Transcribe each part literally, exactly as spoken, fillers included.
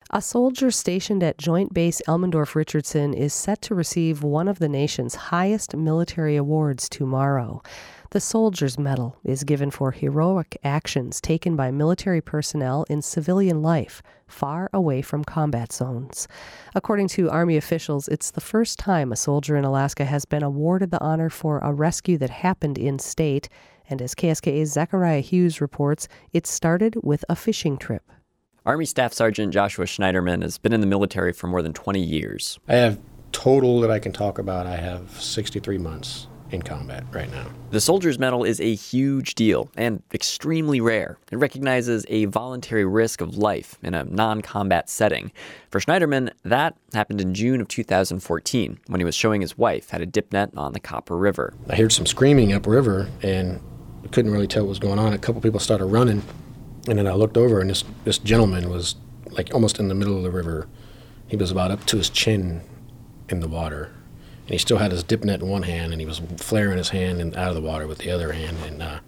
A soldier stationed at Joint Base Elmendorf-Richardson is set to receive one of the nation's highest military awards tomorrow. The Soldier's Medal is given for heroic actions taken by military personnel in civilian life, far away from combat zones. According to Army officials, it's the first time a soldier in Alaska has been awarded the honor for a rescue that happened in state. And as K S K A's Zachariah Hughes reports, it started with a fishing trip. Army Staff Sergeant Joshua Schneiderman has been in the military for more than twenty years. I have total that I can talk about. I have sixty-three months in combat right now. The Soldier's Medal is a huge deal and extremely rare. It recognizes a voluntary risk of life in a non-combat setting. For Schneiderman, that happened in June of two thousand fourteen when he was showing his wife how to dip net on the Copper River. I heard some screaming upriver and I couldn't really tell what was going on. A couple people started running. And then I looked over, and this, this gentleman was like almost in the middle of the river. He was about up to his chin in the water. And he still had his dip net in one hand, and he was flaring his hand and out of the water with the other hand. And uh,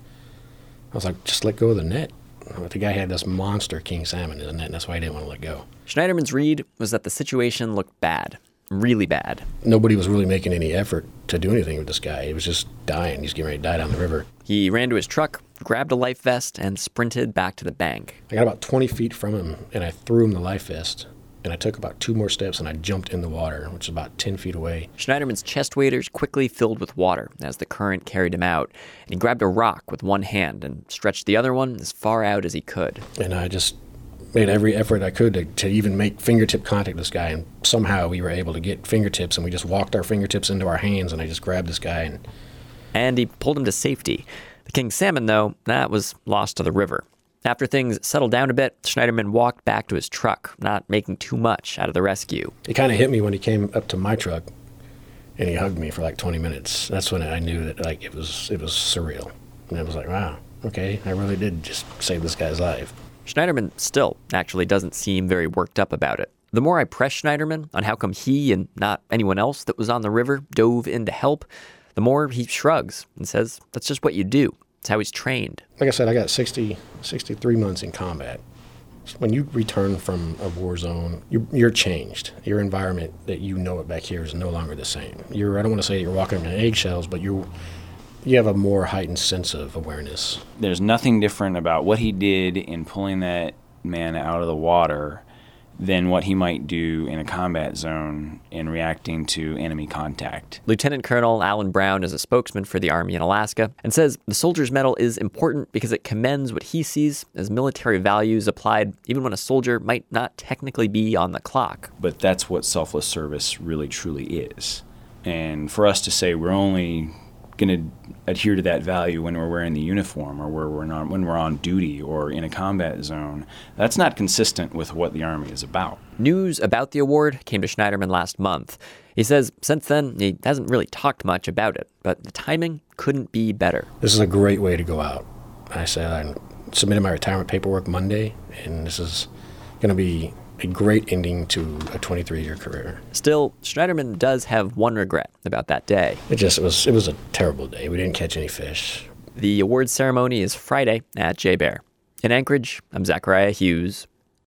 I was like, just let go of the net. But the guy had this monster king salmon in his net, and that's why he didn't want to let go. Schneiderman's read was that the situation looked bad, really bad. Nobody was really making any effort to do anything with this guy. He was just dying. He's getting ready to die down the river. He ran to his truck, grabbed a life vest, and sprinted back to the bank. I got about twenty feet from him, and I threw him the life vest. And I took about two more steps, and I jumped in the water, which is about ten feet away. Schneiderman's chest waders quickly filled with water as the current carried him out. And he grabbed a rock with one hand and stretched the other one as far out as he could. And I just made every effort I could to, to even make fingertip contact with this guy. And somehow we were able to get fingertips, and we just walked our fingertips into our hands, and I just grabbed this guy. And, and he pulled him to safety. The king salmon, though, that was lost to the river. After things settled down a bit, Schneiderman walked back to his truck, not making too much out of the rescue. It kind of hit me when he came up to my truck, and he hugged me for like twenty minutes. That's when I knew that like it was it was surreal. And I was like, wow, okay, I really did just save this guy's life. Schneiderman still actually doesn't seem very worked up about it. The more I press Schneiderman on how come he and not anyone else that was on the river dove in to help, the more he shrugs and says, that's just what you do. It's how he's trained. Like I said, I got sixty, sixty-three months in combat. When you return from a war zone, you're, you're changed. Your environment that you know it back here is no longer the same. You're, I don't want to say you're walking on eggshells, but you you have a more heightened sense of awareness. There's nothing different about what he did in pulling that man out of the water than what he might do in a combat zone in reacting to enemy contact. Lieutenant Colonel Alan Brown is a spokesman for the Army in Alaska and says the Soldier's Medal is important because it commends what he sees as military values applied even when a soldier might not technically be on the clock. But that's what selfless service really truly is. And for us to say we're only going to adhere to that value when we're wearing the uniform or where we're not, when we're on duty or in a combat zone, that's not consistent with what the Army is about. News about the award came to Schneiderman last month. He says since then he hasn't really talked much about it, but the timing couldn't be better. This is a great way to go out. I said I submitted my retirement paperwork Monday, and this is going to be a great ending to a twenty-three-year career. Still, Schneiderman does have one regret about that day. It just it was it was a terrible day. We didn't catch any fish. The awards ceremony is Friday at J-Bear. In Anchorage, I'm Zachariah Hughes.